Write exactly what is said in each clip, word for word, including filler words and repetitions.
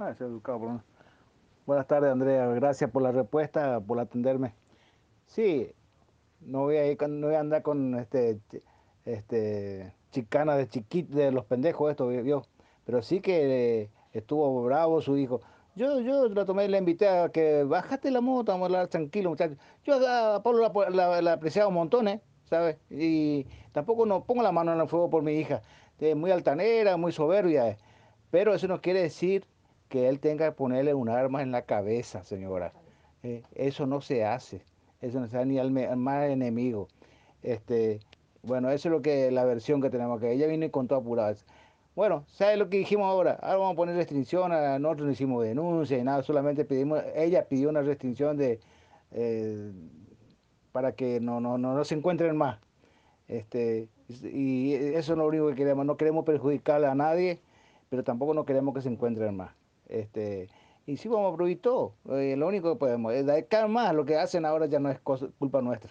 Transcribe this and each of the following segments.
Ah, es educado por lo menos. Buenas tardes, Andrea. Gracias por la respuesta, por atenderme. Sí, no voy a ir con- no voy a andar con este, chi- este chicana de chiquit de los pendejos esto, vio. Pero sí que eh, estuvo bravo su hijo. Yo, yo la tomé y le invité a que bájate la moto, vamos a hablar tranquilo, muchachos. Yo a Pablo la, po- la- la apreciaba un montón, ¿eh? ¿Sabes? Y tampoco no pongo la mano en el fuego por mi hija. Es muy altanera, muy soberbia, eh. Pero eso no quiere decir que él tenga que ponerle un arma en la cabeza, señora. Eh, eso no se hace. Eso no se hace ni al, me- al más enemigo. Este, bueno, eso es lo que la versión que tenemos, que ella vino y contó apurada. Bueno, ¿sabe lo que dijimos ahora? Ahora vamos a poner restricción, a, nosotros no hicimos denuncia y nada, solamente pedimos, ella pidió una restricción de eh, para que no, no, no, no se encuentren más. Este, y eso es lo único que queremos. No queremos perjudicarle a nadie, pero tampoco no queremos que se encuentren más. Este, y sí vamos a prohibir todo. Eh, lo único que podemos es dar más. Lo que hacen ahora ya no es cosa- culpa nuestra.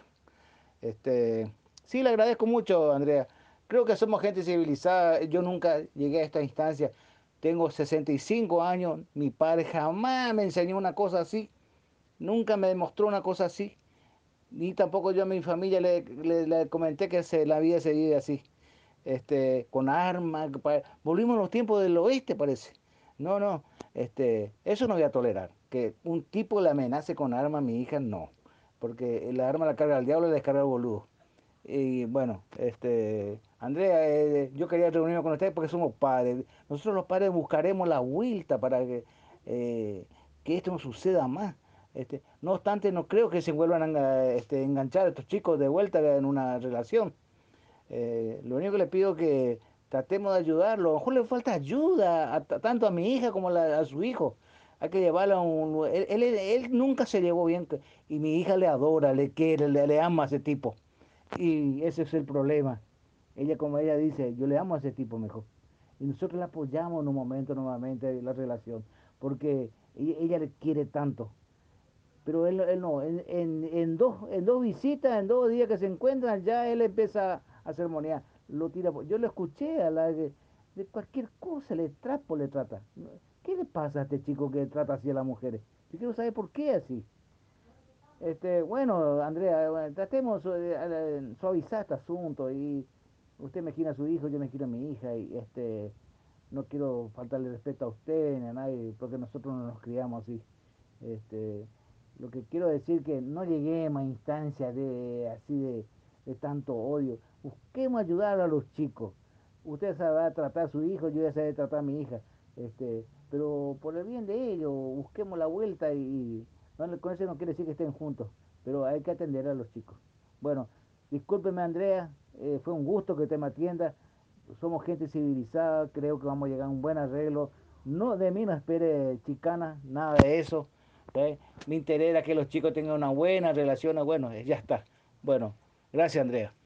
Este, sí, le agradezco mucho, Andrea. Creo que somos gente civilizada. Yo nunca llegué a esta instancia. Tengo sesenta y cinco años. Mi padre jamás me enseñó una cosa así. Nunca me demostró una cosa así. Ni tampoco yo a mi familia le, le- le comenté que se, la vida se vive así, este, con armas. pa- Volvimos a los tiempos del oeste, parece. No, no, este, eso no voy a tolerar. Que un tipo le amenace con arma a mi hija, no. Porque la arma la carga el diablo y la descarga el boludo. Y bueno, este, Andrea, eh, yo quería reunirme con ustedes porque somos padres. Nosotros los padres buscaremos la vuelta para que, eh, que esto no suceda más. Este, no obstante, no creo que se vuelvan a este, enganchar a estos chicos de vuelta en una relación. Eh, lo único que le pido es que tratemos de ayudarlo. A lo mejor le falta ayuda, a- tanto a mi hija como a, la- a su hijo. Hay que llevarlo a un... Él, él- él nunca se llevó bien que- y mi hija le adora, le quiere, le, le ama a ese tipo. Y ese es el problema. Ella, como ella dice, yo le amo a ese tipo mejor. Y nosotros la apoyamos en un momento nuevamente en la relación, porque ella, ella le quiere tanto. Pero él, él no, en, en, en dos, en dos visitas, en dos días que se encuentran, ya él empieza a sermonear, lo tira. por- Yo lo escuché a la de, de cualquier cosa, le trapo, le trata. ¿Qué le pasa a este chico que trata así a las mujeres? Yo quiero saber por qué así. Este, bueno, Andrea, bueno, tratemos de eh, suavizar este asunto y usted me quiere a su hijo, yo me quiero a mi hija y este, no quiero faltarle respeto a usted ni a nadie porque nosotros no nos criamos así. Este, lo que quiero decir que no lleguemos a instancias de así de, de tanto odio. Busquemos ayudar a los chicos. Usted sabrá tratar a su hijo, yo ya sabré tratar a mi hija. Este, pero por el bien de ellos, busquemos la vuelta y no, le- con eso no quiere decir que estén juntos, pero hay que atender a los chicos. Bueno, discúlpeme Andrea, eh, fue un gusto que usted me atienda. Somos gente civilizada, creo que vamos a llegar a un buen arreglo. No, de mí no espere chicana, nada de eso. ¿Eh? Mi interés era que los chicos tengan una buena relación, bueno, eh, ya está. Bueno, gracias Andrea.